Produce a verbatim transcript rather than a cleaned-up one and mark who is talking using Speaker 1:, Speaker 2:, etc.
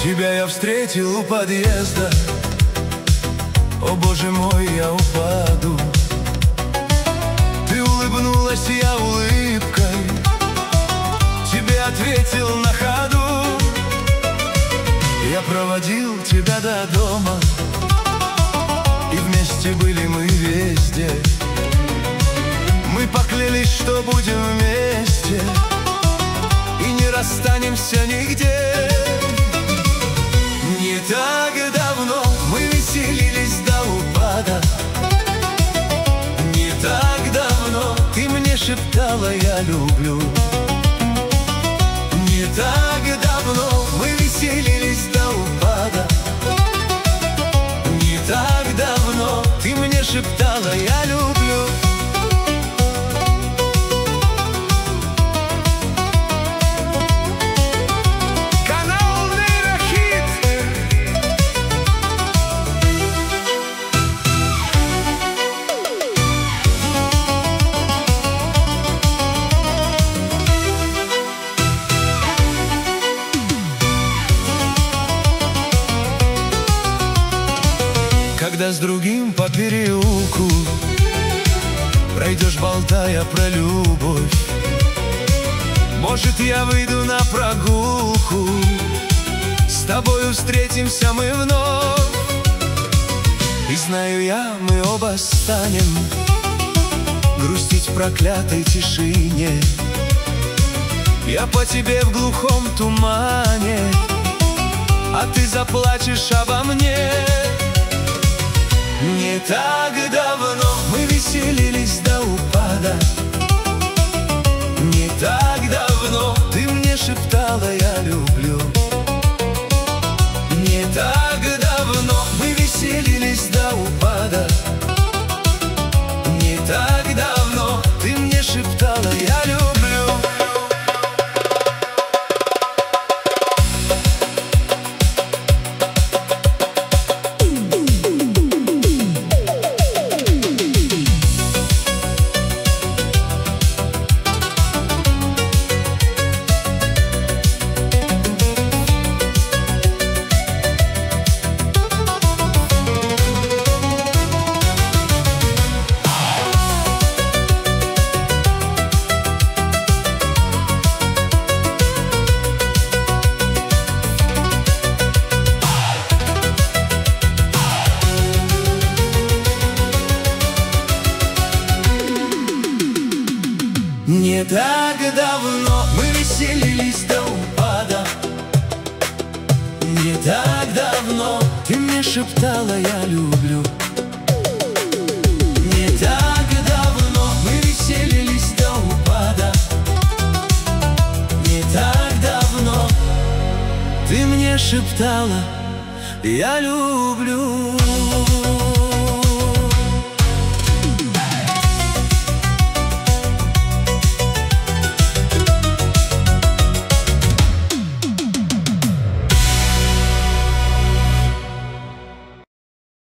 Speaker 1: Тебя я встретил у подъезда. О, Боже мой, я упаду. Ты улыбнулась, я улыбкой тебе ответил на ходу. Я проводил тебя до дома, и вместе были мы везде. Мы поклялись, что будем вместе и не расстанемся нигде. Не так давно мы веселились до упада. Не так давно ты мне шептала «я люблю». Не так давно мы веселились до упада. Не так давно ты мне шептала «я люблю». Когда с другим по переулку пройдешь, болтая про любовь, может, я выйду на прогулку, с тобою встретимся мы вновь. И знаю я, мы оба станем грустить в проклятой тишине. Я по тебе в глухом тумане, а ты заплачешь обо мне. Не так давно мы веселились до упада. Не так давно ты мне шептала «я люблю». Не так давно мы веселились до упада. Не так давно ты мне шептала «я люблю». Не так давно мы веселились до упада. Не так давно ты мне шептала «я люблю». Не так давно мы веселились до упада. Не так давно ты мне шептала «я люблю».